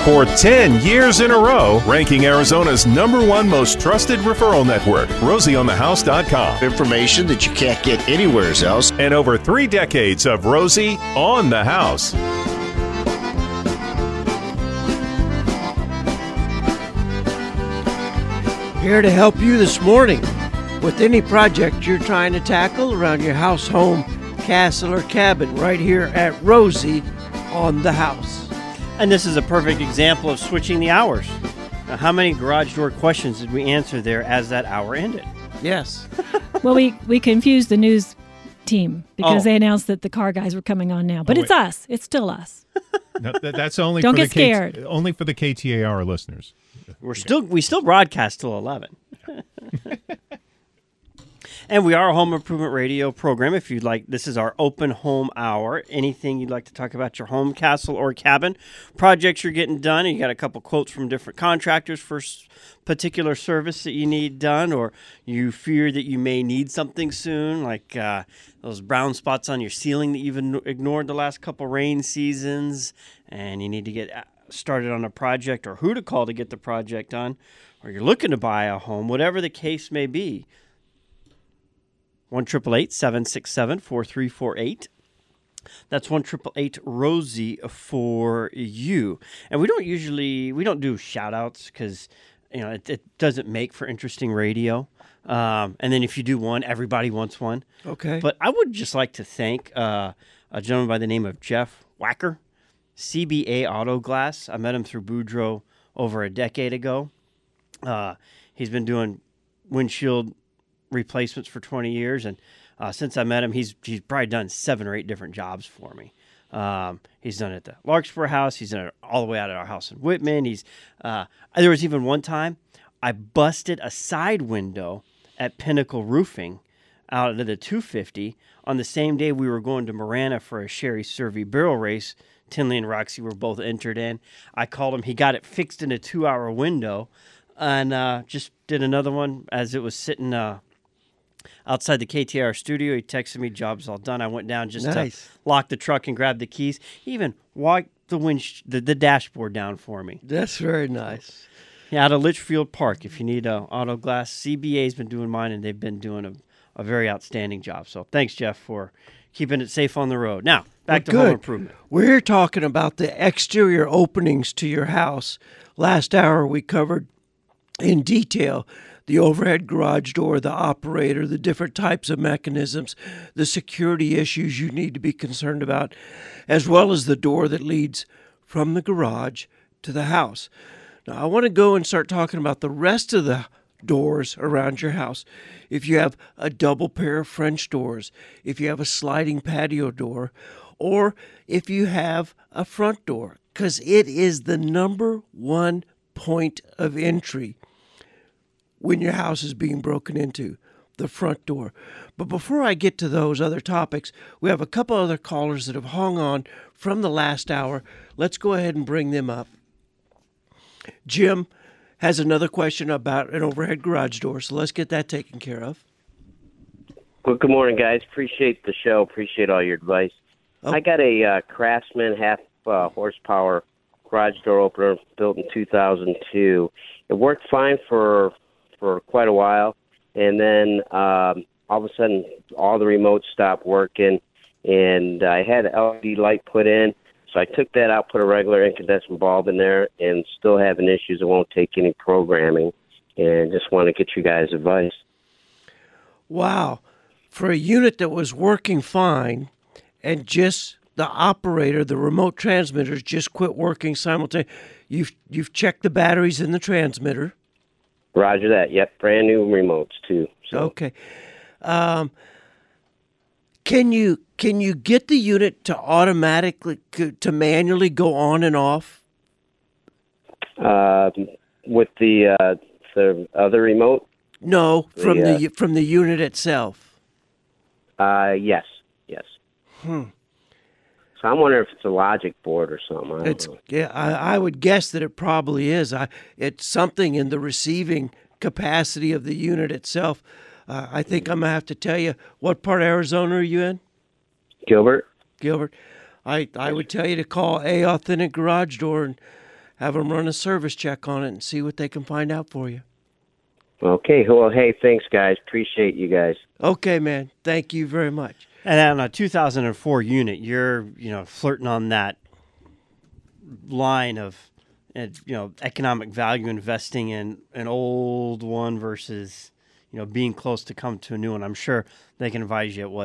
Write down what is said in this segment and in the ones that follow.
For 10 years in a row, ranking Arizona's #1 most trusted referral network, RosieOnTheHouse.com. Information that you can't get anywhere else. And over 3 decades of Rosie on the House. Here to help you this morning with any project you're trying to tackle around your house, home, castle, or cabin, right here at Rosie on the House. And this is a perfect example of switching the hours. Now, how many garage door questions did we answer there as that hour ended? Yes. Well, we confused the news team because they announced that the car guys were coming on now. But it's us. It's still us. No, that's only Don't for get scared. Only for the KTAR listeners. We still broadcast till 11. And we are a home improvement radio program. If you'd like, this is our open home hour. Anything you'd like to talk about your home, castle, or cabin, projects you're getting done, and you got a couple quotes from different contractors for particular service that you need done, or you fear that you may need something soon, like those brown spots on your ceiling that you've ignored the last couple rain seasons, and you need to get started on a project, or who to call to get the project done, or you're looking to buy a home, whatever the case may be. 1-888-767-4348. That's 1-888-ROSIE for you. And we don't do shout outs because it doesn't make for interesting radio. And then if you do one, everybody wants one. Okay. But I would just like to thank a gentleman by the name of Jeff Wacker, CBA Auto Glass. I met him through Boudreaux over a decade ago. He's been doing windshield replacements for 20 years, and since I met him, he's probably done 7 or 8 different jobs for me. He's done it at the Larkspur House. He's done it all the way out at our house in Whitman. There was even one time I busted a side window at Pinnacle Roofing out of the 250 on the same day we were going to Marana for a Sherry Survey barrel race. Tinley and Roxy were both entered in. I called him. He got it fixed in a 2-hour window, and just did another one as it was sitting outside the KTR studio. He texted me, job's all done. I went down just to lock the truck and grab the keys. He even wiped the dashboard down for me. That's very nice. Yeah, out of Litchfield Park. If you need auto glass, CBA's been doing mine, and they've been doing a very outstanding job. So thanks, Jeff, for keeping it safe on the road. Now, back to home improvement. We're talking about the exterior openings to your house. Last hour we covered in detail the overhead garage door, the operator, the different types of mechanisms, the security issues you need to be concerned about, as well as the door that leads from the garage to the house. Now, I want to go and start talking about the rest of the doors around your house. If you have a double pair of French doors, if you have a sliding patio door, or if you have a front door, because it is the #1 point of entry when your house is being broken into, the front door. But before I get to those other topics, we have a couple other callers that have hung on from the last hour. Let's go ahead and bring them up. Jim has another question about an overhead garage door, so let's get that taken care of. Well, good morning, guys. Appreciate the show. Appreciate all your advice. I got a Craftsman half horsepower garage door opener built in 2002. It worked fine for quite a while, and then all of a sudden all the remotes stopped working, and I had an LED light put in, so I took that out, put a regular incandescent bulb in there, and still having issues. It won't take any programming, and just want to get you guys' advice. Wow. For a unit that was working fine and just the operator, the remote transmitters just quit working simultaneously, you've checked the batteries in the transmitter. Roger that. Yep, brand new remotes too. So. Okay. Can you get the unit to automatically to manually go on and off? With the other remote? No, from the unit itself. Yes. So I'm wondering if it's a logic board or something. I don't know. Yeah, I would guess that it probably is. It's something in the receiving capacity of the unit itself. I think I'm going to have to tell you, what part of Arizona are you in? Gilbert. I would tell you to call A Authentic Garage Door and have them run a service check on it and see what they can find out for you. Okay. Well, hey, thanks, guys. Appreciate you guys. Okay, man. Thank you very much. And on a 2004 unit, you're flirting on that line of economic value, investing in an old one versus being close to come to a new one. I'm sure they can advise you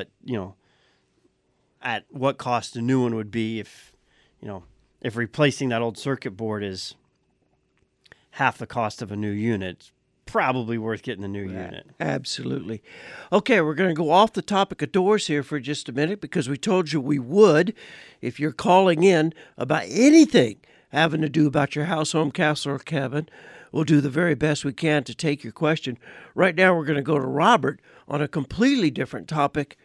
at what cost a new one would be if replacing that old circuit board is half the cost of a new unit. It's probably worth getting the new unit. Absolutely. Okay, we're going to go off the topic of doors here for just a minute because we told you we would. If you're calling in about anything having to do about your house, home, castle, or cabin, we'll do the very best we can to take your question. Right now, we're going to go to Robert on a completely different topic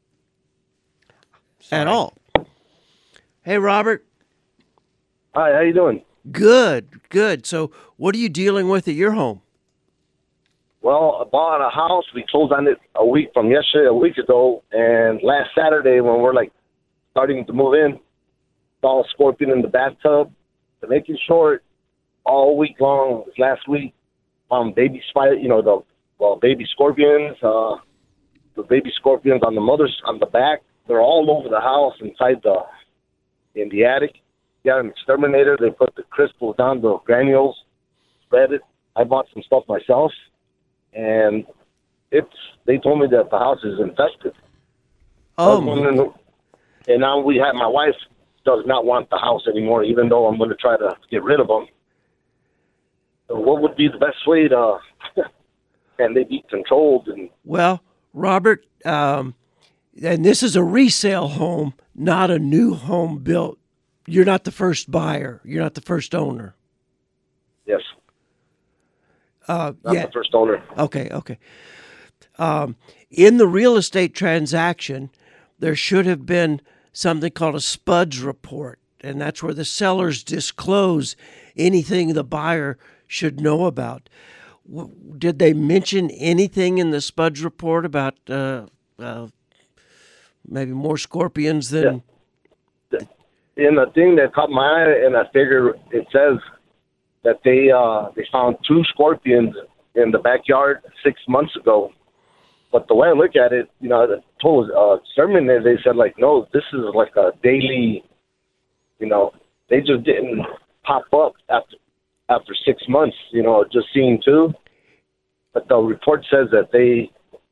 at all. Hey, Robert. Hi, how you doing? Good. So what are you dealing with at your home? Well, I bought a house. We closed on it a week ago, and last Saturday when we're starting to move in, saw a scorpion in the bathtub. To make it short, all week long, this last week, baby spider, baby scorpions, the baby scorpions on the back, they're all over the house in the attic. Got an exterminator. They put the crystals down, the granules, spread it. I bought some stuff myself. And they told me that the house is infested. Oh, and now my wife does not want the house anymore, even though I'm going to try to get rid of them. So what would be the best way to, can they be controlled? Well, Robert, and this is a resale home, not a new home built. You're not the first buyer. You're not the first owner. Yes. Not the first owner. Okay. In the real estate transaction, there should have been something called a SPUDS report, and that's where the sellers disclose anything the buyer should know about. Did they mention anything in the SPUDS report about maybe more scorpions than... Yeah. And the thing that caught my eye, and I figure it says that they found 2 scorpions in the backyard 6 months ago. But the way I look at it, the told sermon there, they said no, this is a daily, they just didn't pop up after 6 months, just seeing 2. But the report says that they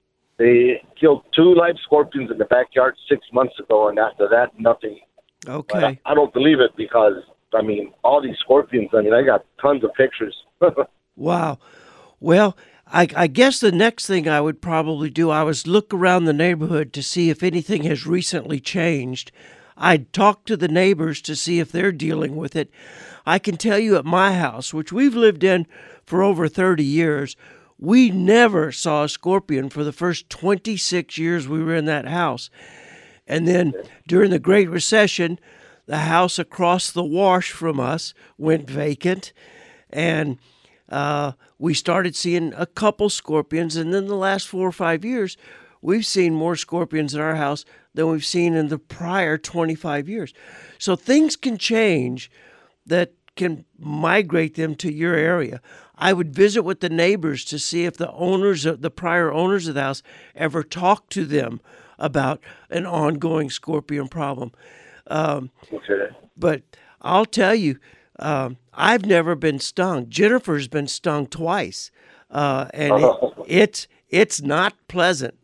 killed 2 live scorpions in the backyard 6 months ago, and after that, nothing. Okay. I don't believe it because, all these scorpions, I got tons of pictures. Wow. Well, I guess the next thing I would probably do, I was look around the neighborhood to see if anything has recently changed. I'd talk to the neighbors to see if they're dealing with it. I can tell you at my house, which we've lived in for over 30 years, we never saw a scorpion for the first 26 years we were in that house. And then during the Great Recession, the house across the wash from us went vacant, and we started seeing a couple scorpions. And then the last 4 or 5 years, we've seen more scorpions in our house than we've seen in the prior 25 years. So things can change that can migrate them to your area. I would visit with the neighbors to see if the prior owners of the house ever talked to them about an ongoing scorpion problem. Okay. But I'll tell you, I've never been stung. Jennifer's been stung twice, and it's not pleasant.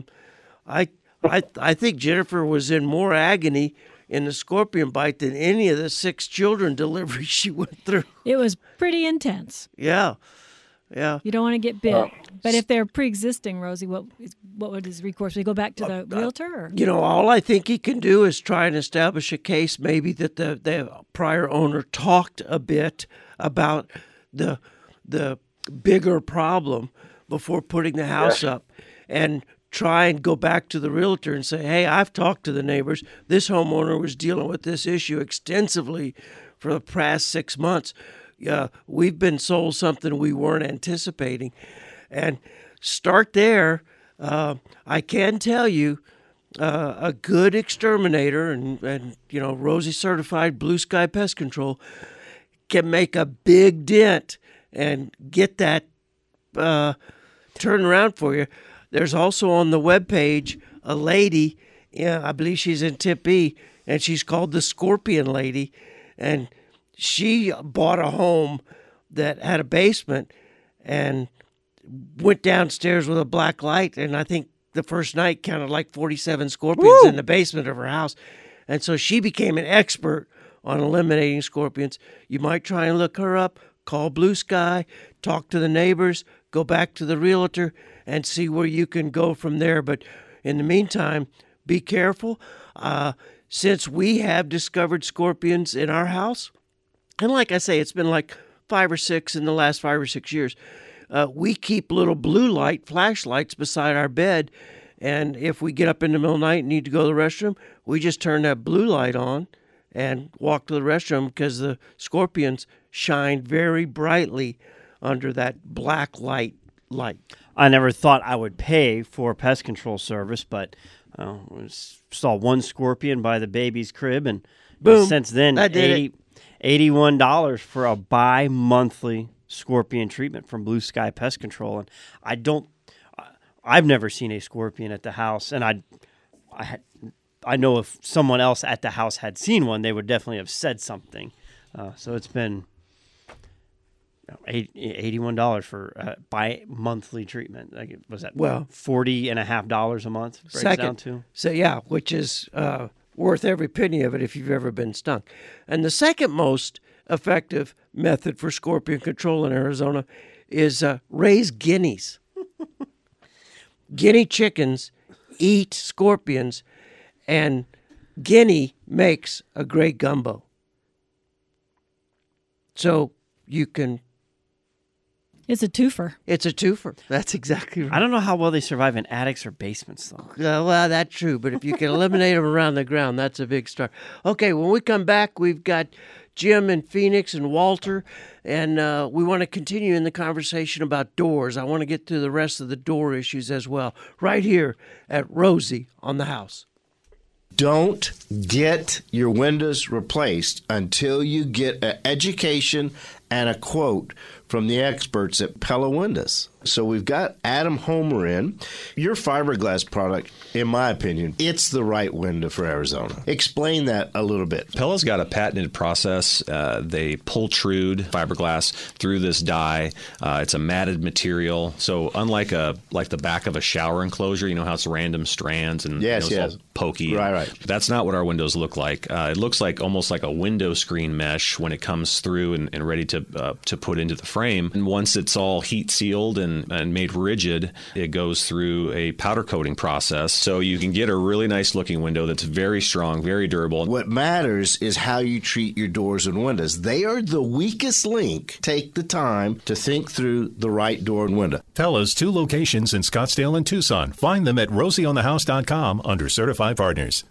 I think Jennifer was in more agony in the scorpion bite than any of the 6 children deliveries she went through. It was pretty intense. Yeah. You don't want to get bit. But if they're pre-existing, Rosie, what would his recourse be? Go back to the realtor? Or? All I think he can do is try and establish a case maybe that the prior owner talked a bit about the bigger problem before putting the house up, and try and go back to the realtor and say, hey, I've talked to the neighbors. This homeowner was dealing with this issue extensively for the past 6 months. We've been sold something we weren't anticipating. And start there. I can tell you a good exterminator and Rosie certified Blue Sky Pest Control can make a big dent and get that turned around for you. There's also on the webpage a lady, I believe she's in Tempe, and she's called the Scorpion Lady, and she bought a home that had a basement and went downstairs with a black light, and I think the first night counted like 47 scorpions in the basement of her house. And so she became an expert on eliminating scorpions. You might try and look her up, call Blue Sky, talk to the neighbors, go back to the realtor, and see where you can go from there. But in the meantime, be careful. Since we have discovered scorpions in our house, and like I say, it's been like 5 or 6 in the last 5 or 6 years, we keep little blue light flashlights beside our bed. And if we get up in the middle of the night and need to go to the restroom, we just turn that blue light on and walk to the restroom, because the scorpions shine very brightly under that black light. I never thought I would pay for pest control service, but saw one scorpion by the baby's crib, and boom, since then, $81 for a bi-monthly scorpion treatment from Blue Sky Pest Control. And I've never seen a scorpion at the house, and I know if someone else at the house had seen one, they would definitely have said something. So it's been $81 for bi-monthly treatment. Like, was that $40.50 a month? Breaks down to. So yeah, which is worth every penny of it if you've ever been stung. And the second most effective method for scorpion control in Arizona is raise guineas. Guinea chickens eat scorpions, and guinea makes a great gumbo. So you can... It's a twofer. It's a twofer. That's exactly right. I don't know how well they survive in attics or basements, though. Well, that's true. But if you can eliminate them around the ground, that's a big start. Okay, when we come back, we've got Jim and Phoenix and Walter, and we want to continue in the conversation about doors. I want to get to the rest of the door issues as well, right here at Rosie on the House. Don't get your windows replaced until you get an education and a quote from the experts at Pella Windows. So we've got Adam Homer in. Your fiberglass product, in my opinion, it's the right window for Arizona. Explain that a little bit. Pella's got a patented process. They pultrude fiberglass through this dye. It's a matted material. So unlike the back of a shower enclosure, you know how it's random strands and yes. All pokey. Right. That's not what our windows look like. It looks like almost like a window screen mesh when it comes through and ready to put into the frame. And once it's all heat sealed and made rigid, it goes through a powder coating process. So you can get a really nice looking window that's very strong, very durable. What matters is how you treat your doors and windows. They are the weakest link. Take the time to think through the right door and window. Pella's 2 locations in Scottsdale and Tucson. Find them at rosieonthehouse.com under Certified Partners.